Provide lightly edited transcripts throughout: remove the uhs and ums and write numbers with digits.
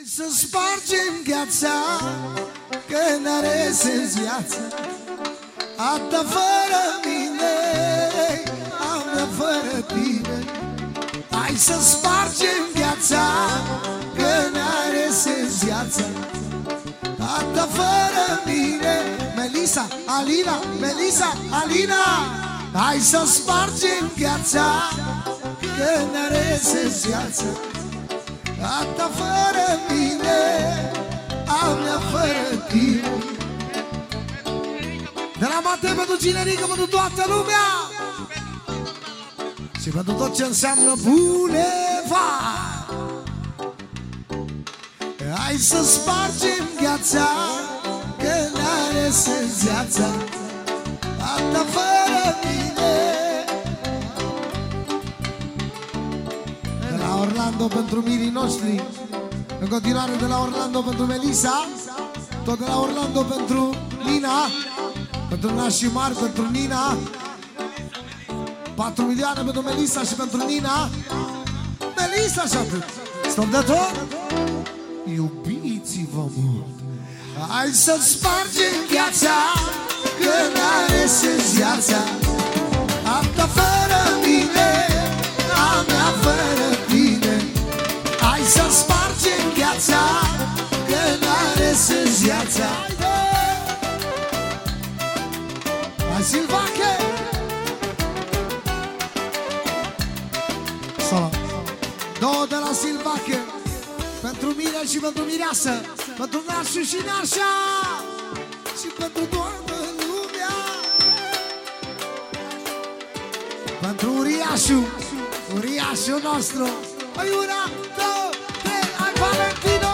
Hai să spargem gheața, că n-are sens viața. Asta fără mine, am fără tine. Hai să spargem gheața, că n-are sens viața. Asta fără mine. Melisa, Alina, Melisa, Alina. Hai să spargem gheața, că n-are sens viața. Asta fără mine, a mea fără tine. De la Matei pentru Cinerică, pentru toată lumea și pentru tot ce înseamnă Bulevard. Hai să spargem gheața, că n-are sens viața. Asta fără mine. De la Orlando pentru mirii noștri, în continuare de la Orlando pentru Melisa, tot de la Orlando pentru Nina, pentru nașii mari, pentru Nina. 4 milioane pentru Melisa și pentru Nina. Melisa și atât. Stop de tot. Iubiți-vă mult. Hai să spargem gheața, că n-are sens viața. Asta fără mine, a mea fără tine. Hai să spargem gheața, că n-are sens viața. Hai Silvache! Solo. Două de la Silvache, pentru mine și pentru mireasă, pentru nașu și nașa și pentru toată lumea. Pentru uriașul nostru. Hai una, două, trei, hai Valentino!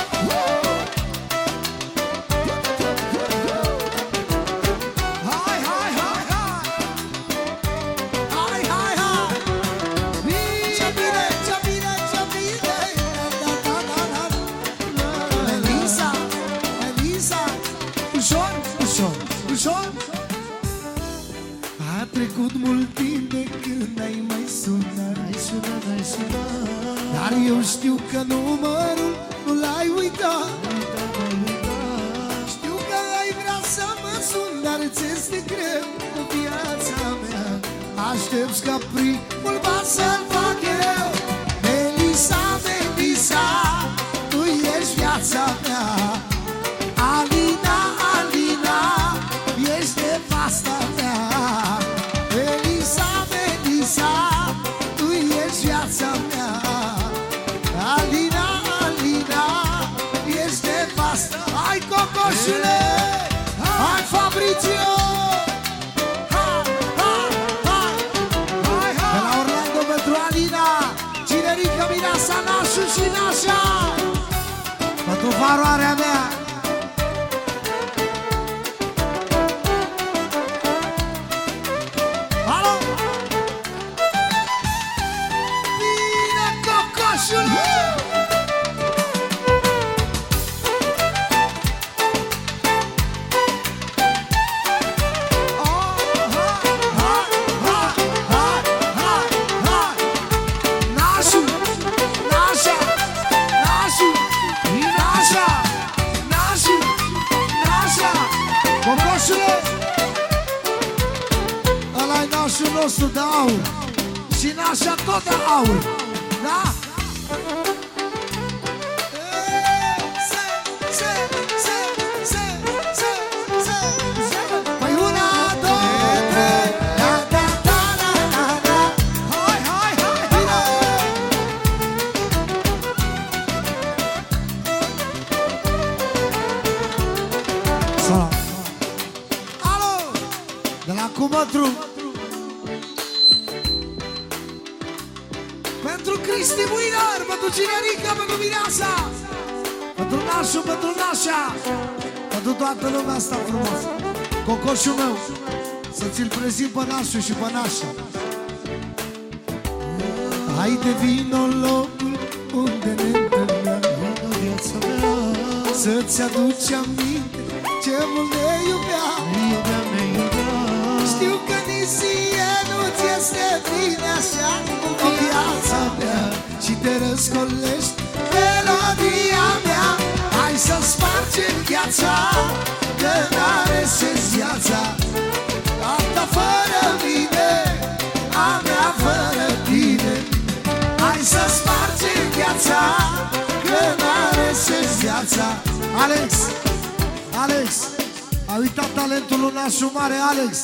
A trecut mult timp de când ai mai sunat. Dar eu știu că numărul nu l-ai uitat. Știu că ai vrea să mă sun, dar ți-este greu cu viața mea. Aștepți ca primul pas să-l fac eu. Melisa, Melisa, tu ești viața mea. Alina, Alina, ești nevasta mea. Melisa, Melisa, tu ești viața mea. Alina, Alina, ești nevasta. Hai Cocoșule, hai Fabrizio. De la Orlando pentru Alina, Cinerică, Mireasa, Nașu și Nașa. Pentru varoarea mea. Ăla-i nașul nostru de aur și nașa tot de aur, da? Păi una, două, trei, da. Hai, hai, hai, bine! Salam! Alo! De la Cumătru pentru Cristi Muinar, pentru Cinerică, pentru Mireasa, pentru nașul, pentru nașa, pentru toată lumea asta frumoasă. Cocoșul meu, să ți-l prezint pe nașul și pe nașa. Haide vino în locul unde ne întâlneam, viața mea, să-ți aduci aminte ce mult ne iubeam. Știu că nici ție nu-ți este bine așa cu viața mea și te răscolești melodia mea. viața, că n-are sens viața. A ta fără mine, a mea fără tine. Hai să spargem viața, că n-are sens viața. Alex, Alex, ai uitat talentul lui nașul mare, Alex.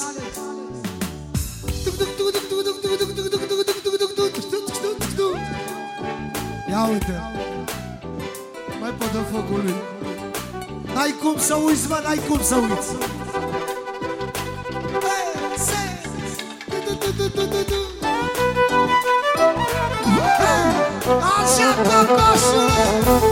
Ia uite, mai pot dă focul lui. N-ai cum să uiți, mă, n-ai cum să uiți. Așa, cocoșule!